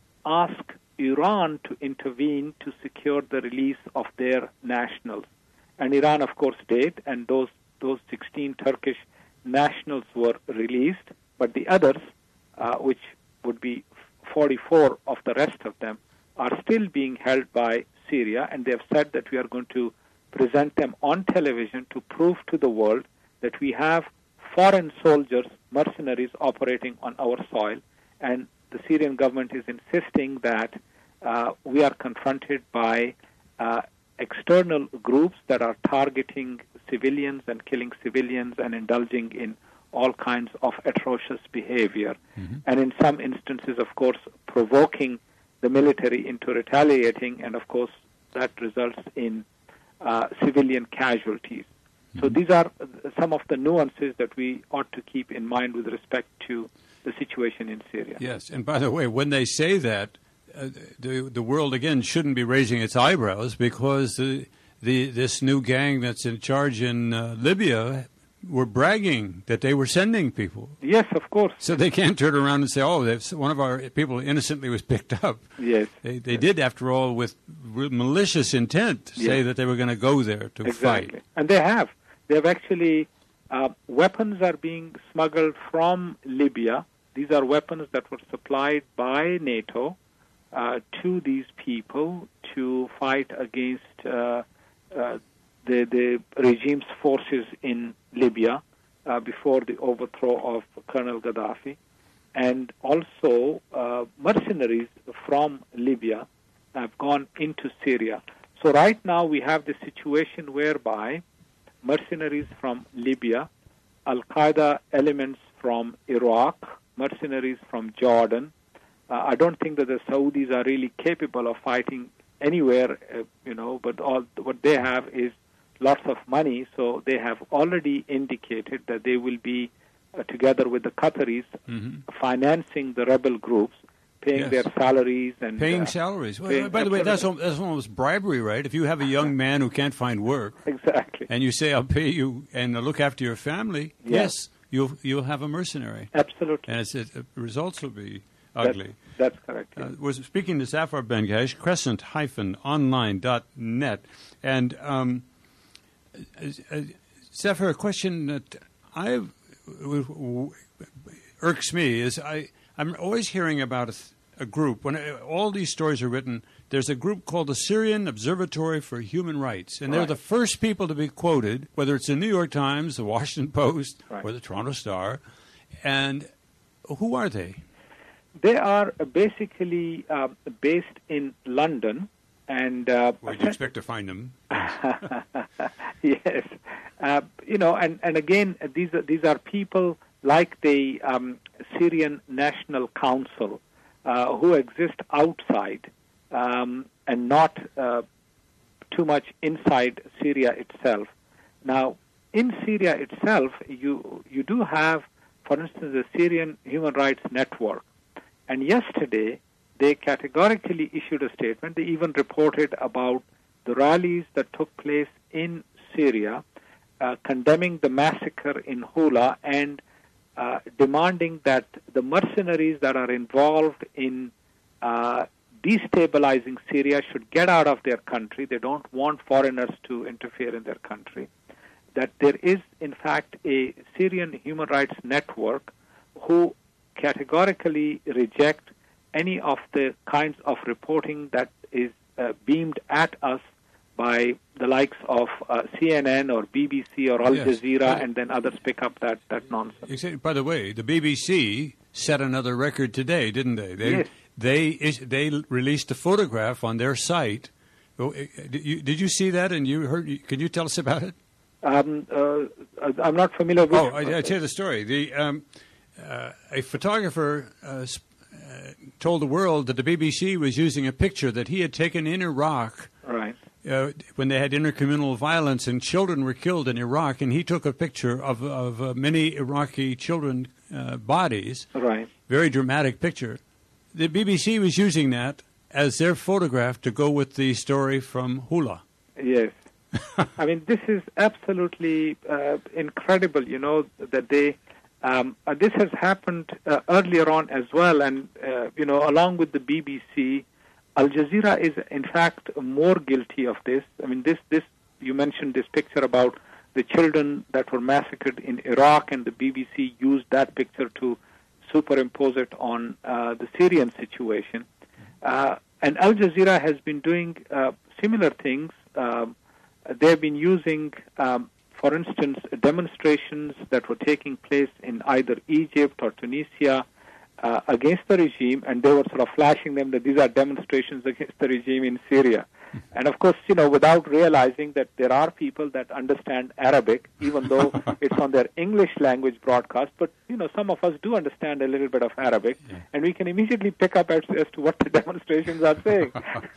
ask Iran to intervene to secure the release of their nationals. And Iran, of course, did, and those, those sixteen Turkish nationals were released, but the others, uh, which would be forty-four of the rest of them, are still being held by Syria, and they have said that we are going to present them on television to prove to the world that we have foreign soldiers, mercenaries operating on our soil, and the Syrian government is insisting that uh, we are confronted by uh, external groups that are targeting civilians and killing civilians and indulging in all kinds of atrocious behavior. Mm-hmm. And in some instances, of course, provoking the military into retaliating, and of course, that results in uh, civilian casualties. Mm-hmm. So these are some of the nuances that we ought to keep in mind with respect to the situation in Syria. Yes, and by the way, when they say that, uh, the the world again shouldn't be raising its eyebrows, because the the this new gang that's in charge in uh, Libya were bragging that they were sending people. Yes, of course. So they can't turn around and say, "Oh, one of our people innocently was picked up." Yes, they they yes. did, after all, with malicious intent, to yes. say that they were going to go there to exactly. fight. And they have. They have actually. Uh, weapons are being smuggled from Libya. These are weapons that were supplied by NATO uh, to these people to fight against uh, uh, the, the regime's forces in Libya uh, before the overthrow of Colonel Gaddafi. And also uh, mercenaries from Libya have gone into Syria. So right now we have the situation whereby mercenaries from Libya, Al-Qaeda elements from Iraq, mercenaries from Jordan. Uh, I don't think that the Saudis are really capable of fighting anywhere, uh, you know, but all what they have is lots of money, so they have already indicated that they will be, uh, together with the Qataris, mm-hmm. financing the rebel groups, paying yes. their salaries and paying uh, salaries. Well, paying by the way, that's almost, that's almost bribery, right? If you have a young man who can't find work, exactly, and you say, "I'll pay you and look after your family," yes, yes you'll you'll have a mercenary. Absolutely, and it's, it, the results will be ugly. That's, that's correct. Yes. Uh, we're speaking to Zafar Bengesh, crescent dash online dot net, and um, uh, Zafar, a question that I irks me is I. I'm always hearing about a, a group. When all these stories are written, there's a group called the Syrian Observatory for Human Rights, and right. they're the first people to be quoted, whether it's the New York Times, the Washington Post, right. or the Toronto Star. And who are they? They are basically uh, based in London. And uh, where do you expect to find them? Yes, uh, you know, and, and again, these are, these are people like the um, Syrian National Council, uh, who exist outside um, and not uh, too much inside Syria itself. Now, in Syria itself, you you do have, for instance, the Syrian Human Rights Network. And yesterday, they categorically issued a statement. They even reported about the rallies that took place in Syria, uh, condemning the massacre in Hula and Uh, demanding that the mercenaries that are involved in uh, destabilizing Syria should get out of their country. They don't want foreigners to interfere in their country. That there is, in fact, a Syrian human rights network who categorically reject any of the kinds of reporting that is uh, beamed at us by the likes of uh, C N N or B B C or Al yes. Jazeera, and then others pick up that, that nonsense. By the way, the B B C set another record today, didn't they? They yes. they they released a photograph on their site. Did you, did you see that? And you heard? Can you tell us about it? Um, uh, I'm not familiar with. Oh, I, I tell you the story. The um, uh, a photographer uh, uh, told the world that the B B C was using a picture that he had taken in Iraq. Right. Uh, when they had intercommunal violence and children were killed in Iraq, and he took a picture of of uh, many Iraqi children uh, bodies. Right. Very dramatic picture. The B B C was using that as their photograph to go with the story from Hula. Yes. I mean, this is absolutely uh, incredible, you know, that they, um, uh, this has happened uh, earlier on as well, and, uh, you know, along with the B B C, Al Jazeera is, in fact, more guilty of this. I mean, this, this you mentioned this picture about the children that were massacred in Iraq, and the B B C used that picture to superimpose it on uh, the Syrian situation. Uh, and Al Jazeera has been doing uh, similar things. Um, they've been using, um, for instance, demonstrations that were taking place in either Egypt or Tunisia uh, against the regime, and they were sort of flashing them that these are demonstrations against the regime in Syria. And of course, you know, without realizing that there are people that understand Arabic, even though it's on their English language broadcast, but, you know, some of us do understand a little bit of Arabic, yeah. and we can immediately pick up as, as to what the demonstrations are saying.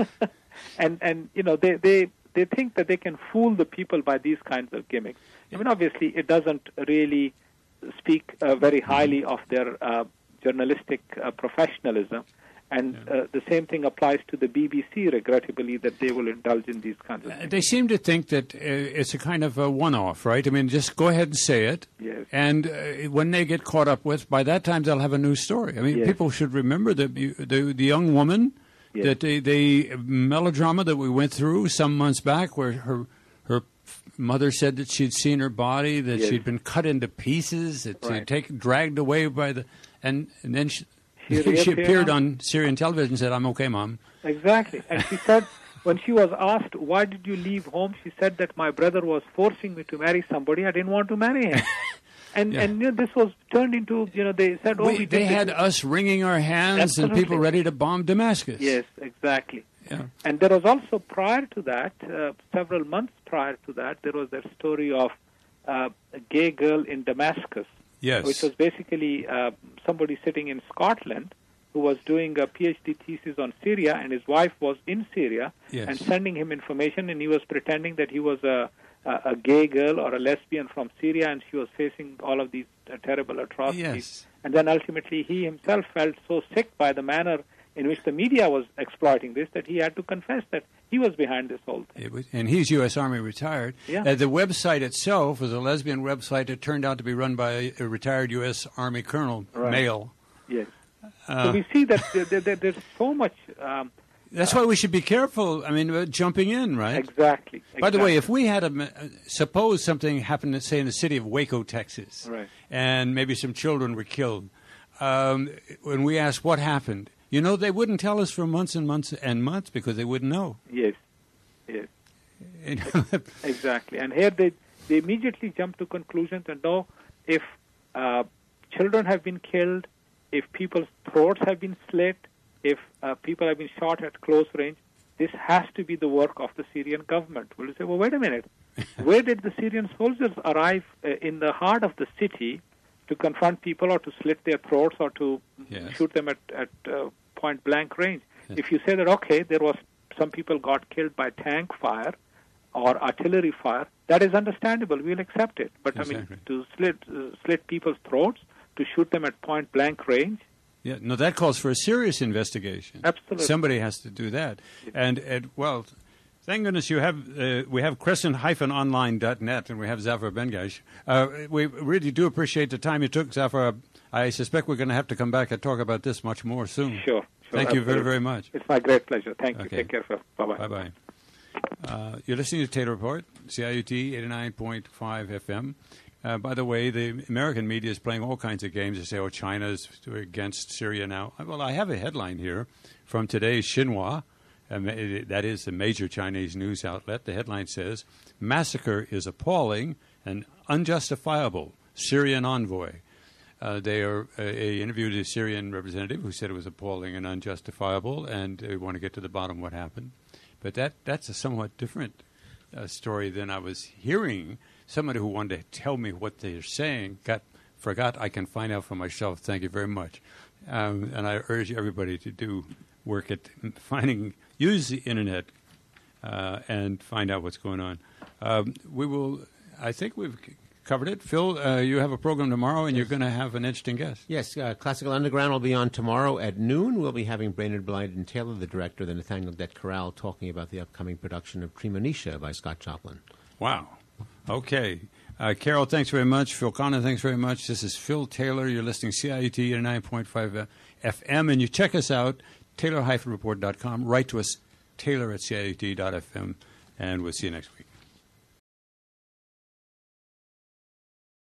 and, and you know, they, they, they think that they can fool the people by these kinds of gimmicks. I mean, obviously, it doesn't really speak uh, very highly of their uh, journalistic uh, professionalism. And yeah. uh, the same thing applies to the B B C, regrettably, that they will indulge in these kinds of things. They seem to think that uh, it's a kind of a one-off, right? I mean, just go ahead and say it. Yes. And uh, when they get caught up with, by that time, they'll have a new story. I mean, yes. people should remember the, the, the young woman, yes. that the, the melodrama that we went through some months back where her her mother said that she'd seen her body, that yes. she'd been cut into pieces, that right. she'd taken, dragged away by the... And, and then she... She, she appeared on Syrian television and said, "I'm okay, Mom." Exactly. And she said, when she was asked, why did you leave home, she said that my brother was forcing me to marry somebody. I didn't want to marry him. And, yeah. and you know, this was turned into, you know, they said, oh, we, we They had this. us wringing our hands Absolutely. and people ready to bomb Damascus. Yes, exactly. Yeah. And there was also, prior to that, uh, several months prior to that, there was that story of uh, a gay girl in Damascus. Yes. Which was basically uh, somebody sitting in Scotland who was doing a PhD thesis on Syria, and his wife was in Syria yes. and sending him information, and he was pretending that he was a, a, a gay girl or a lesbian from Syria, and she was facing all of these uh, terrible atrocities. Yes. And then ultimately he himself felt so sick by the manner in which the media was exploiting this that he had to confess that he was behind this whole thing. It was, and he's U S. Army retired. Yeah. Uh, the website itself was a lesbian website that turned out to be run by a, a retired U S. Army colonel, right. male. Yes. Uh, so we see that there, there, there's so much... Um, that's uh, why we should be careful, I mean, uh, jumping in, right? Exactly, exactly. By the way, if we had a... Uh, suppose something happened, say, in the city of Waco, Texas, right. and maybe some children were killed. Um, when we asked what happened, you know, they wouldn't tell us for months and months and months because they wouldn't know. Yes, yes. Exactly. And here they, they immediately jump to conclusions and know if uh, children have been killed, if people's throats have been slit, if uh, people have been shot at close range, this has to be the work of the Syrian government. Well, you say, well, wait a minute. Where did the Syrian soldiers arrive uh, in the heart of the city to confront people or to slit their throats or to yes. shoot them at, at uh, point-blank range? Yes. If you say that, okay, there was some people got killed by tank fire or artillery fire, that is understandable. We'll accept it. But, exactly. I mean, to slit, uh, slit people's throats, to shoot them at point-blank range. Yeah, no, that calls for a serious investigation. Absolutely. Somebody has to do that. And, and well, thank goodness you have, uh, we have crescent dash online dot net and we have Zafar Bengash. Uh, we really do appreciate the time you took, Zafar. I suspect we're going to have to come back and talk about this much more soon. Sure. sure Thank absolutely. you very, very much. It's my great pleasure. Thank okay. you. Take care, sir. Bye-bye. Bye-bye. Uh, you're listening to Taylor Report, C I U T eighty-nine point five F M. Uh, by the way, the American media is playing all kinds of games. They say, oh, China's against Syria now. Well, I have a headline here from today's Xinhua. Um, it, that is the major Chinese news outlet. The headline says, massacre is appalling and unjustifiable. Syrian envoy. Uh, they are uh, interviewed a Syrian representative who said it was appalling and unjustifiable, and they want to get to the bottom of what happened. But that that's a somewhat different uh, story than I was hearing. Somebody who wanted to tell me what they're saying got forgot I can find out for myself. Thank you very much. Um, and I urge everybody to do work at finding, use the Internet uh, and find out what's going on. Um, we will, I think we've covered it. Phil, uh, you have a program tomorrow, and yes. You're going to have an interesting guest. Yes, uh, Classical Underground will be on tomorrow at noon. We'll be having Brainerd Blyden Taylor, the director of the Nathaniel Dett Chorale, talking about the upcoming production of Premonitia by Scott Joplin. Wow. Okay. Uh, Carol, thanks very much. Phil Connor, thanks very much. This is Phil Taylor. You're listening to C I U T eighty-nine point five F M, and you check us out, taylor dash report dot com. Write to us, taylor at C I U T dot F M, and we'll see you next week.